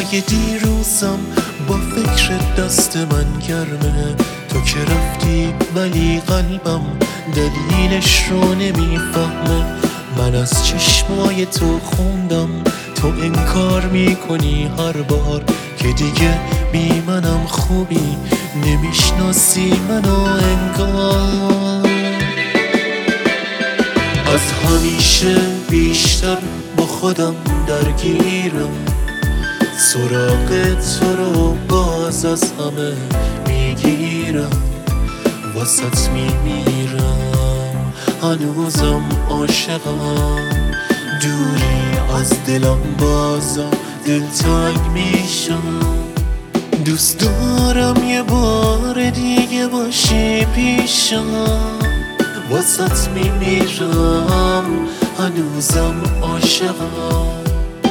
دیگه دیروزم با فکر دست من گرمه. تو که رفتی ولی قلبم دلیلش رو نمیفهمه. من از چشمای تو خوندم تو انکار میکنی هر بار که دیگه بی منم خوبی، نمیشناسی منو انگار. از همیشه بیشتر با خودم درگیرم، سراغ تو رو باز از همه میگیرم، واسط میمیرم، هنوزم عاشقم. دوری از دلم بازم دلتنگ میشم. دوست دارم یه بار دیگه باشی پیشم، واسط میمیرم، هنوزم عاشقم.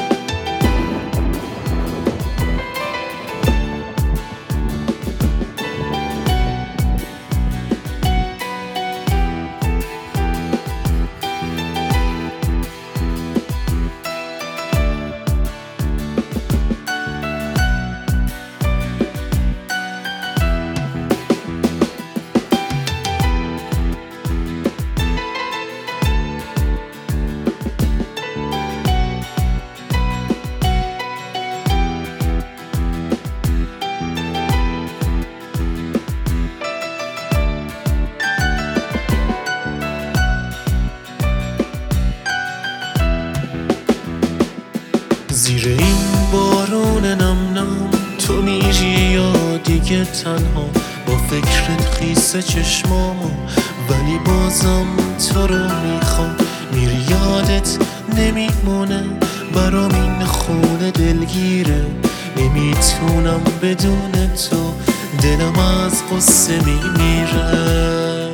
زیر این بارون نم نم تو میری یا دیگه تنها، با فکرت خیس چشمامو ولی بازم تو رو میخوام. میری یادت نمیمونه برام این خونه دلگیره، نمیتونم بدون تو، دلم از قصه میمیره.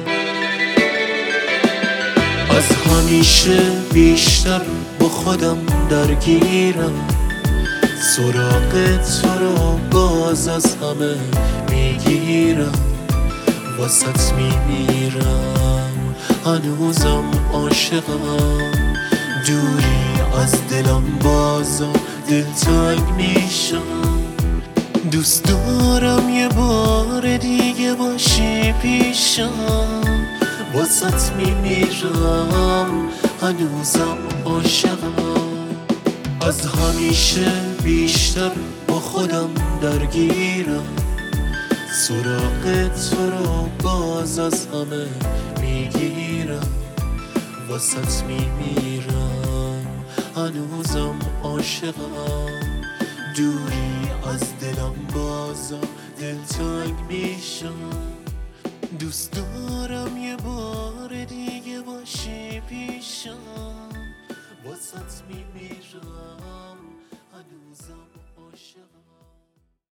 از همیشه بیشتر با خودم درگیرم، سراغ تو رو باز از همه میگیرم، واسط میمیرم، هنوزم عاشقم. دوری از دلم بازم دلتنگ میشم. دوست دارم یه بار دیگه باشی پیشم، واسط میمیرم، هنوزم عاشقم. از همیشه بیشتر با خودم درگیرم، سراغ تو رو باز از همه میگیرم، واسط میمیرم، هنوزم عاشقم. دوری از دلم بازم دلتنگ میشم. دوست دارم یه بار دیگه باشی پیشم، واسط میمیرم، هنوزم عاشقم.